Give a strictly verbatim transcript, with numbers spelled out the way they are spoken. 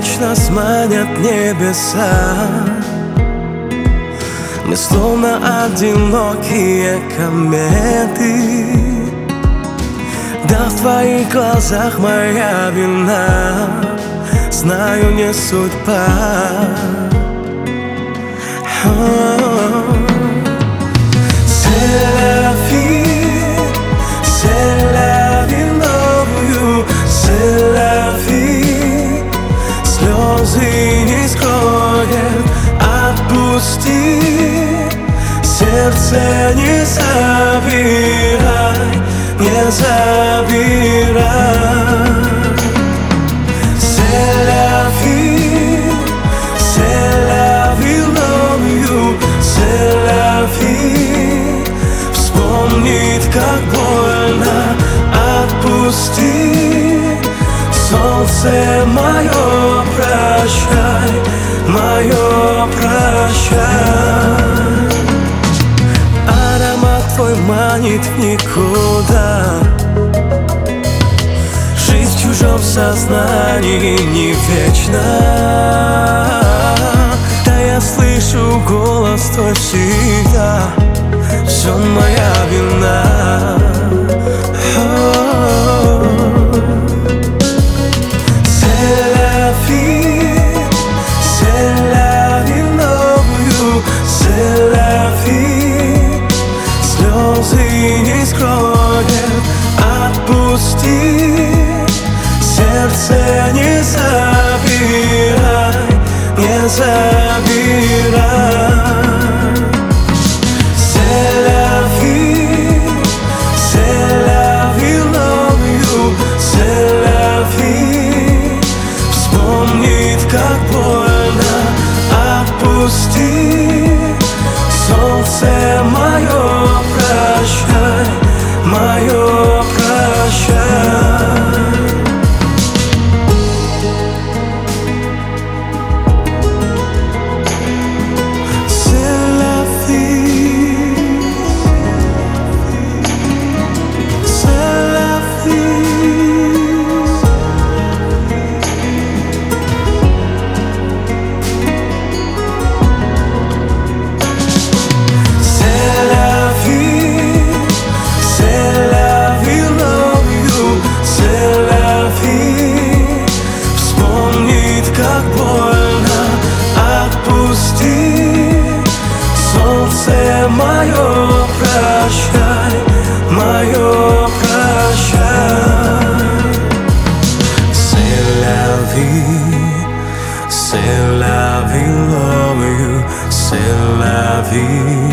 ночь нас манят небеса. Мы словно одинокие кометы. Да, в твоих глазах моя вина, знаю, не судьба. C'est la vie, c'est la vie, love you, c'est la vie. Слезы не скроет, отпусти, сердце не забирай, не забирай. C'est la vie, c'est la vie, love you, c'est la vie. Вспомнит, как больно, отпусти. Солнце мое, прощай, мое, прощай. Аромат твой манит в никуда. Жизнь в чужом сознании не вечна. Да, я слышу голос твой всегда. Все моя вина. C'est la vie, c'est la vie, love you, c'est la vie. Слезы не скроет, отпусти. Сердце не забирай, не забирай. C'est la vie, c'est la vie, love you, c'est la vie. Вспомнит, как больно, отпусти. Солнце мое, прощай, мое, прощай. Как больно, отпусти. Солнце мое, прощай, мое, прощай. C'est la vie, c'est la vie, love you, c'est la vie.